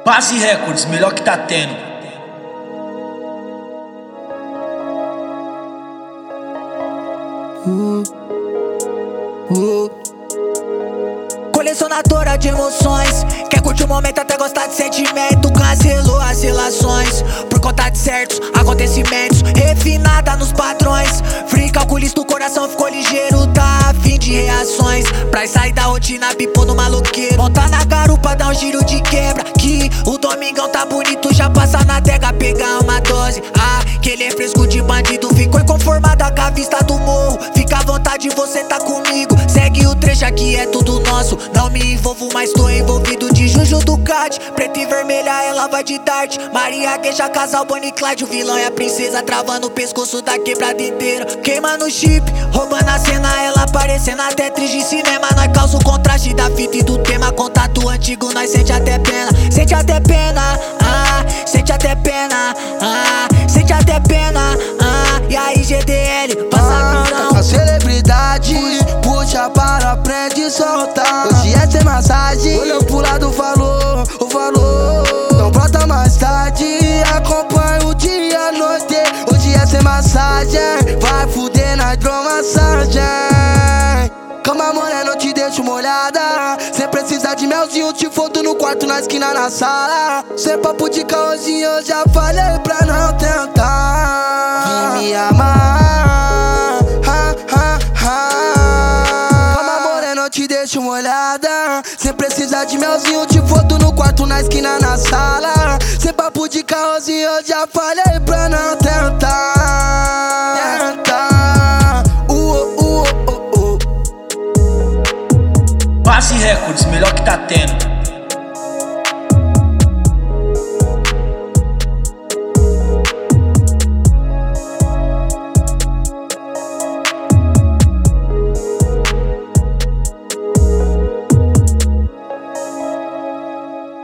Base Records, melhor que tá tendo. Colecionadora de emoções, quer curtir o momento até gostar de sentimento. Cancelou as relações por conta de certos acontecimentos. Refinada nos padrões, free calculista, o coração ficou ligeiro. Tá a fim de reações, pra sair da rotina, bipou no maloqueiro. Montar na garupa, dá um giro de quebra. Que o domingão tá bonito, já passa na tega, pegar uma dose. Aquele é fresco de bandido, ficou inconformada com a vista do morro. Fica à vontade, você tá comigo, segue o trecho, aqui é tudo nosso. Não me envolvo, mas tô envolvido de Juju Ducati. Preta e vermelha, ela vai de Dart. Maria Gueixa, casal Bonnie e Clyde. O vilão é a princesa, travando o pescoço da quebrada inteira. Queimando o chip, roubando a cena, ela aparecendo até atriz de cinema. Nós causa o contraste da fita e do tema. Contato antigo, nós sente até pena. Sente até pena, sente até pena, sente até pena, e aí GDL, passa a visão. A celebridade puxa para frente e solta. Hoje é sem massagem, olhou pro lado, falou, o valor. Não volta mais tarde, acompanha o dia, a noite. Hoje é sem massagem, vai fuder na hidromassagem. Cama morena, eu te deixo molhada. Cê precisa de melzinho, te foto no quarto, na esquina, na sala. Cê papo de caôzinho, eu já falei pra não tentar. Vem me amar, Cama morena, eu te deixo molhada. Cê precisa de melzinho, te foto no quarto, na esquina, na sala. Cê papo de caôzinho, eu já falei pra não tentar. Base Records, melhor que tá tendo.